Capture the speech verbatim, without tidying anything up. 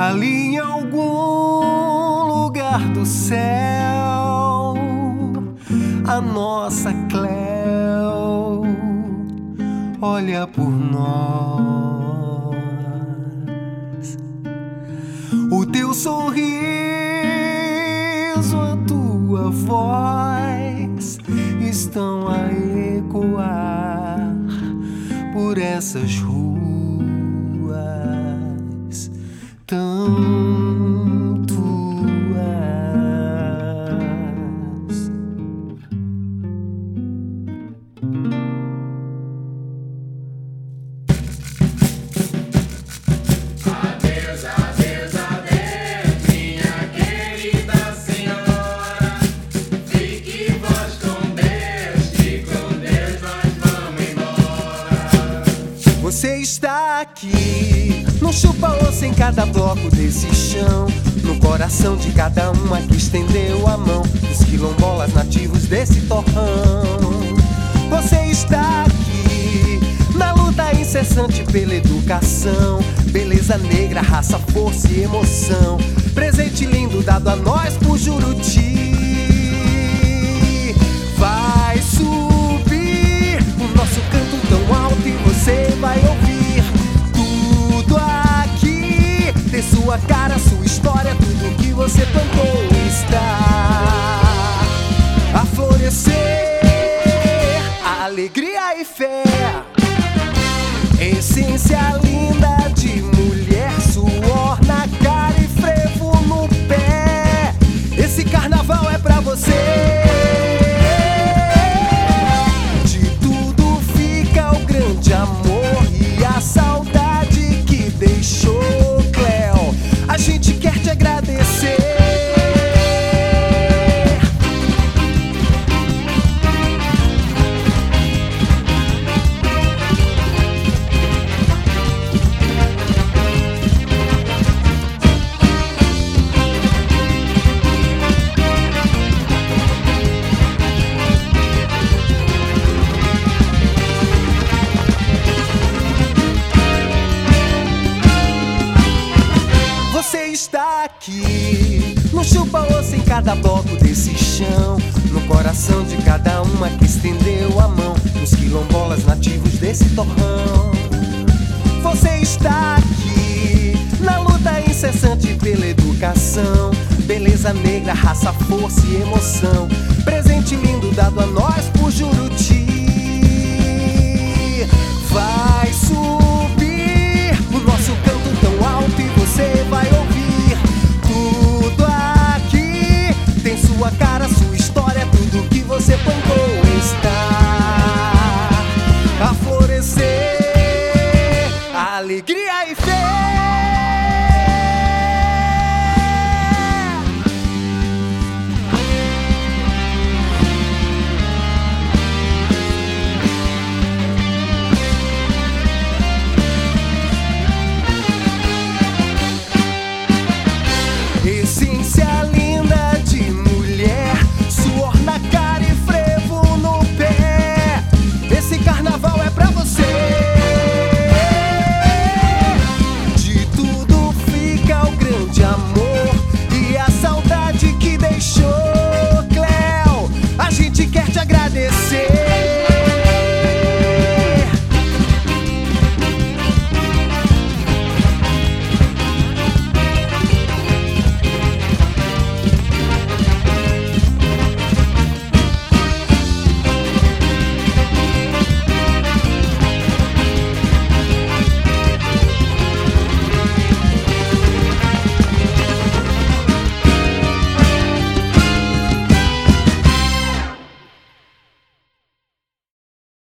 ali em algum lugar do céu, a nossa Cleo olha por nós. O teu sorriso, a tua voz estão a ecoar por essas ruas tão tuas. Adeus, adeus, adeus, minha querida senhora. Fique vós com Deus, que com Deus nós vamos embora. Você está aqui, no chupa-osso em cada bloco desse chão, no coração de cada uma que estendeu a mão, dos quilombolas nativos desse torrão. Você está aqui, na luta incessante pela educação, beleza negra, raça, força e emoção, presente lindo dado a nós por Juruti. Vai subir o nosso canto tão alto e você vai ouvir tudo aqui. Ter sua cara, sua história, tudo que você plantou está a florescer. A alegria e fé, essência linda de mulher, suor na cara e frevo no pé. Esse carnaval é pra você. De tudo fica o grande amor e a saudade que deixou, Cleo. A gente quer te agradecer. Você está aqui, no chupa-osso em cada bloco desse chão, no coração de cada uma que estendeu a mão, nos quilombolas nativos desse torrão. Você está aqui, na luta incessante pela educação, beleza negra, raça, força e emoção, presente lindo dado a nós por